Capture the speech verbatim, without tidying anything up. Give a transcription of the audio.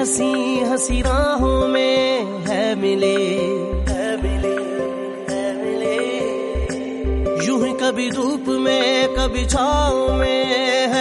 हंसी हंसी राहों में है मिले, है मिले, है मिले। यूं ही कभी धूप में कभी छाँव में